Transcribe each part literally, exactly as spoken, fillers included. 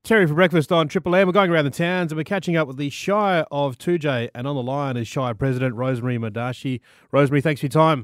Terry for breakfast on Triple M. We're going around the towns and we're catching up with the Shire of Toodyay, and on the line is Shire President Rosemary Madashi. Rosemary, thanks for your time.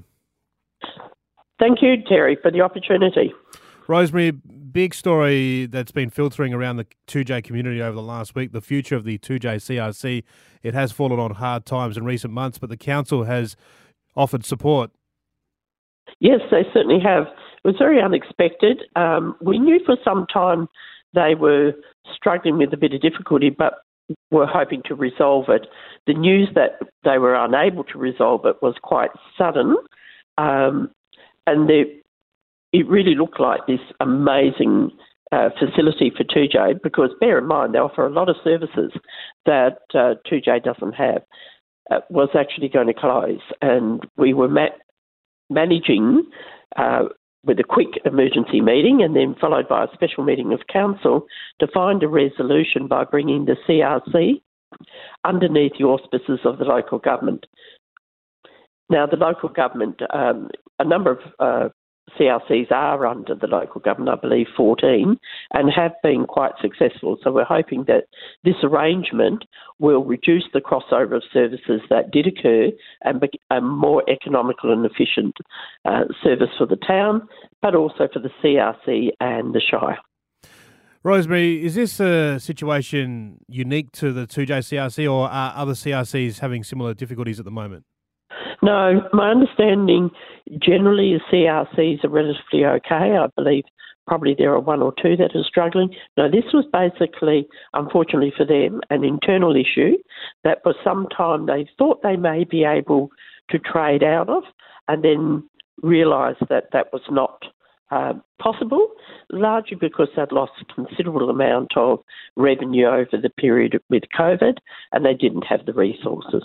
Thank you, Terry, for the opportunity. Rosemary, big story that's been filtering around the Toodyay community over the last week, the future of the Toodyay C R C. It has fallen on hard times in recent months, but the council has offered support. Yes, they certainly have. It was very unexpected. Um, we knew for some time they were struggling with a bit of difficulty, but were hoping to resolve it. The news that they were unable to resolve it was quite sudden, um, and they, it really looked like this amazing uh, facility for Toodyay, because bear in mind they offer a lot of services that uh, Toodyay doesn't have, uh, was actually going to close, and we were ma- managing uh, with a quick emergency meeting and then followed by a special meeting of council to find a resolution by bringing the C R C underneath the auspices of the local government. Now, the local government, um, a number of uh, C R Cs are under the local government, I believe fourteen, and have been quite successful. So we're hoping that this arrangement will reduce the crossover of services that did occur and be a more economical and efficient uh, service for the town, but also for the C R C and the Shire. Rosemary, is this a situation unique to the Toodyay C R C, or are other C R Cs having similar difficulties at the moment? No, my understanding generally is C R Cs are relatively okay. I believe probably there are one or two that are struggling. No, this was basically, unfortunately for them, an internal issue that for some time they thought they may be able to trade out of, and then realised that that was not uh, possible, largely because they'd lost a considerable amount of revenue over the period with COVID and they didn't have the resources.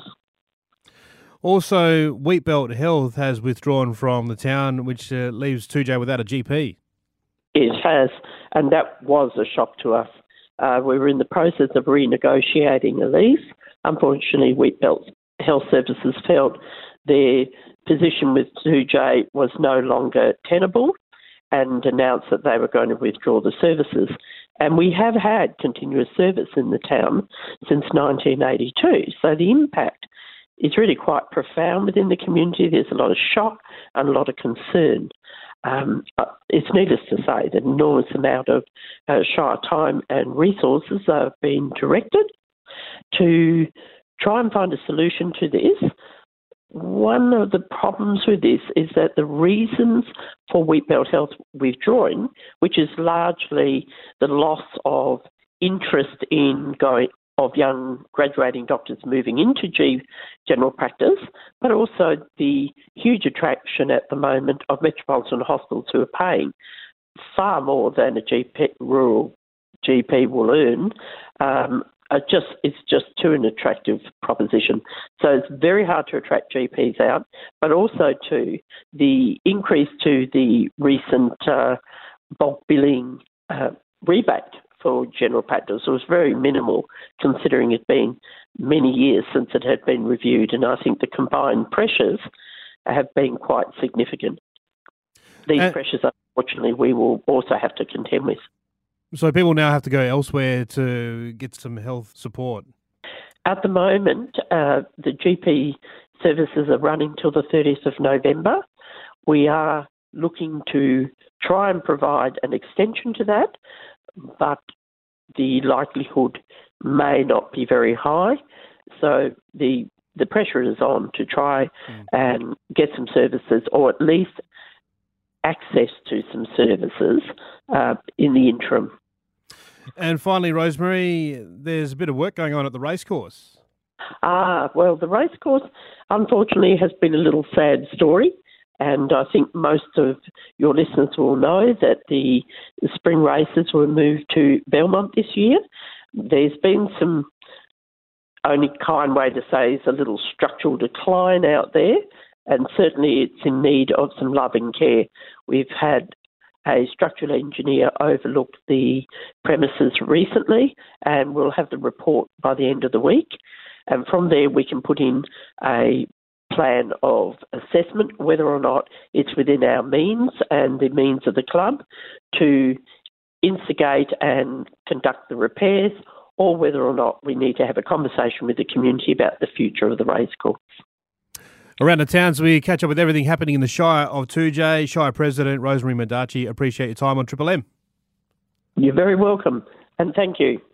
Also, Wheatbelt Health has withdrawn from the town, which uh, leaves Toodyay without a G P. It has, and that was a shock to us. Uh, we were in the process of renegotiating a lease. Unfortunately, Wheatbelt Health Services felt their position with Toodyay was no longer tenable and announced that they were going to withdraw the services. And we have had continuous service in the town since nineteen eighty-two, so the impact is really quite profound within the community. There's a lot of shock and a lot of concern. Um, it's needless to say that an enormous amount of uh, Shire time and resources are being directed to try and find a solution to this. One of the problems with this is that the reasons for Wheatbelt Health withdrawing, which is largely the loss of interest in going of young graduating doctors moving into G general practice, but also the huge attraction at the moment of metropolitan hospitals who are paying far more than a G P, rural G P will earn. Um, are just it's just too an attractive proposition. So it's very hard to attract G Ps out, but also to the increase to the recent uh, bulk billing uh, rebate for general practice. It was very minimal, considering it being many years since it had been reviewed, and I think the combined pressures have been quite significant. These uh, pressures, unfortunately, we will also have to contend with. So people now have to go elsewhere to get some health support? At the moment, uh, the G P services are running till the thirtieth of November. We are looking to try and provide an extension to that, but the likelihood may not be very high. So the the pressure is on to try mm. and get some services, or at least access to some services uh, in the interim. And finally, Rosemary, there's a bit of work going on at the racecourse. Ah, well, the racecourse, unfortunately, has been a little sad story. And I think most of your listeners will know that the spring races were moved to Belmont this year. There's been some, only kind way to say is a little structural decline out there, and certainly it's in need of some love and care. We've had a structural engineer overlook the premises recently, and we'll have the report by the end of the week. And from there we can put in a plan of assessment, whether or not it's within our means and the means of the club to instigate and conduct the repairs, or whether or not we need to have a conversation with the community about the future of the racecourse. Around the towns, we catch up with everything happening in the Shire of two J. Shire President Rosemary Madachi, appreciate your time on Triple M. You're very welcome, and thank you.